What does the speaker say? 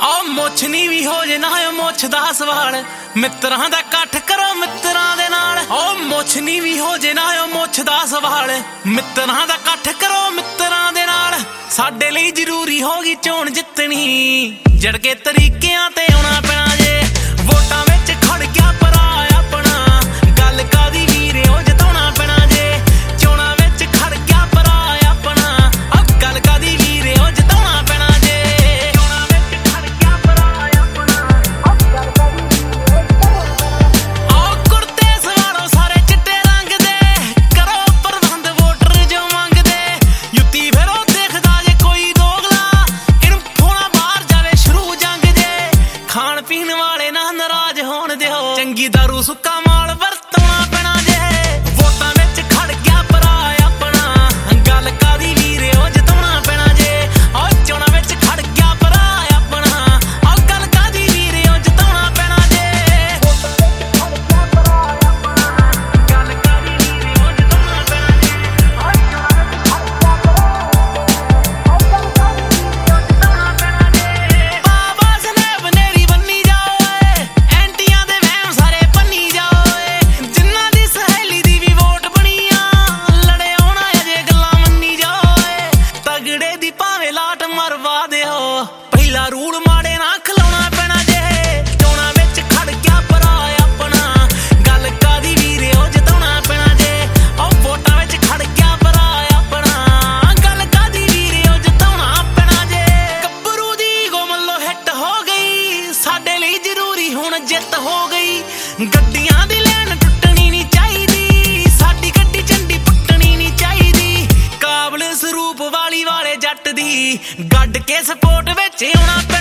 ਮੁੱਛਨੀ ਵੀ ਹੋ ਜੇ ਨਾ ਮੁੱਛ ਦਾ ਸਵਾਲ ਮਿੱਤਰਾਂ ਦਾ ਇਕੱਠ ਕਰੋ ਮਿੱਤਰਾਂ ਦੇ ਨਾਲ ਮੁੱਛਨੀ ਵੀ ਹੋ ਜੇ ਨਾ ਮੁੱਛ ਦਾ ਸਵਾਲ ਮਿੱਤਰਾਂ ਦਾ ਇਕੱਠ ਕਰੋ ਮਿੱਤਰਾਂ ਦੇ ਨਾਲ ਸਾਡੇ ਲਈ ਜ਼ਰੂਰੀ ਹੋ ਗਈ ਚੋਣ ਜਿੱਤਣੀ ਜੜ ਕੇ ਤਰੀਕਿਆਂ ਤੇ ਆਉਣਾ ਪੈਣਾ ਜੇ ਵੋਟਾਂ ਵਿੱਚ ਖੜ ਗਿਆ ਭਰਾ ਆਪਣਾ ਗੱਲ ਕਾਦੀ ਵੀਰੇ ਉਹ ਜਿਤਾਉਣਾ ਪੈਣਾ ਜੇ ਚੋਣਾਂ ਵਿੱਚ ਖੜ ਗਿਆ ਭਰਾ ਆਪਣਾ ਗੱਲ ਕਾਦੀ ਵੀਰੇ ਉਹ ਜਿਤਾਉਣਾ ਪੈਣਾ ਜੇ ਚੋਣਾਂ ਵਿੱਚ ਖੜ ਗਿਆ ਭਰਾ ਆਪਣਾ ਗੱਲ ਕਾਦੀ ਵੀਰੇ ਉਹ ਕੁੜਤੇ ਸਵਾਰੋ ਸਾਰੇ ਚਿੱਟੇ ਰੰਗ ਦੇ ਕਰੋ ਪ੍ਰਬੰਧ ਵੋਟਰ ਜੋ ਮੰਗਦੇ ਯੁੱਤੀ ਫੇਰੋ ਦੇਖਦਾ ਜੇ ਕੋਈ ਦੋਗਲਾ ਇਹਨੂੰ ਫੋਣਾ ਬਾਹਰ ਜਾਵੇ ਸ਼ੁਰੂ ਜੰਗ ਜੇ ਖਾਣ ਪੀਣ ਵਾਲੇ ਨਾ ਨਾਰਾਜ਼ ਹੋਣ ਦਿਓ ਚੰਗੀ ਦਾਰੂ ਸੁੱਕਾ ਮਾਲ ਵਰਤਣਾ ਪੈਣਾ ਜੇ ਵੋਟਾਂ ਵਿੱਚ ਖੜ ਗਿਆ ਭਰਾ ਆਪਣਾ ਗੱਲ ਕਾਦੀ ਵੀਰੇ ਉਹ ਜਿਤਾਉਣਾ ਪੈਣਾ ਜੇ ਚੋਣਾਂ ਵਿੱਚ ਖੜ ਗਿਆ ਭਰਾ ਆਪਣਾ ਗੱਲ ਕਾਦੀ ਵੀਰੇ ਉਹ ਜਿਤਾਉਣਾ ਪੈਣਾ ਜੇ ਵੋਟਾਂ ਵਿੱਚ ਖੜ ਗਿਆ ਭਰਾ ਆਪਣਾ ਗੱਲ ਕਾਦੀ ਵੀਰੇ ਉਹ ਜਿਤਾਉਣਾ ਪੈਣਾ ਜੇ ਚੋਣਾਂ ਵਿੱਚ ਖੜ ਗਿਆ ਭਰਾ ਗੱਲ ਕਾਦੀ ਵੀਰੇ ਉਹ ਜਿਤਾਉਣਾ ਪੈਣਾ ਜੇ ਬਾਬਾ ਸਨੇਬ ਨੇਰੀ ਬੰਨੀ ਜਾਓ ਐਂਟੀਆਂ ਦੇ ਵਹਿਮ ਸਾਰੇ ਬੰਨੀ ਜਾਓ ਜਿਨ੍ਹਾਂ ਦੀ ਸਹੇਲੀ ਦੀ ਵੀ ਵੋਟ ਬਣੀ ਆ ਲੜੇ ਆਉਣਾ ਅਜੇ ਗੱਲਾਂ ਮੰਨੀ ਜਾਓ ਤਗੜੇ ਦੀ ਭਾਵੇਂ ਲਾਟ ਮਰਵਾ ਦਿਓ ਪਹਿਲਾ ਰੂਲ ਮਾੜੇ ਨਾ ਖਲਾਉਣਾ ਪੈਣਾ ਜੇ ਚੋਣਾਂ ਵਿੱਚ ਖੜ ਗਿਆ ਭਰਾ ਆਪਣਾ ਗੱਲ ਕਾਦੀ ਵੀਰੇ ਉਹ ਜਿਤਾਉਣਾ ਪੈਣਾ ਜੇ ਵੋਟਾਂ ਵਿੱਚ ਖੜ ਗਿਆ ਭਰਾ ਆਪਣਾ ਗੱਲ ਕਾਦੀ ਵੀਰੇ ਉਹ ਜਿਤਾਉਣਾ ਪੈਣਾ ਜੇ ਗੱਭਰੂ ਦੀ ਗੋਮੱਲੋ ਹਿੱਟ ਹੋ ਗਈ ਸਾਡੇ ਲਈ ਜ਼ਰੂਰੀ ਹੁਣ ਜਿੱਤ ਹੋ ਗਈ ਗੱਡੀਆਂ ਦੀ ਲੈਣ ਟੁੱਟਣੀ ਨਹੀਂ ਚਾਹੀਦੀ ਸਾਡੀ ਗੱਡੀ ਝੰਡੀ ਪੁੱਟਣੀ ਨਹੀਂ ਚਾਹੀਦੀ ਕਾਬਲ ਸਰੂਪ ਵਾਲੇ ਜੱਟ ਦੀ ਗੱਡ ਕੇ ਸਪੋਰਟ ਵਿੱਚ ਆਉਣਾ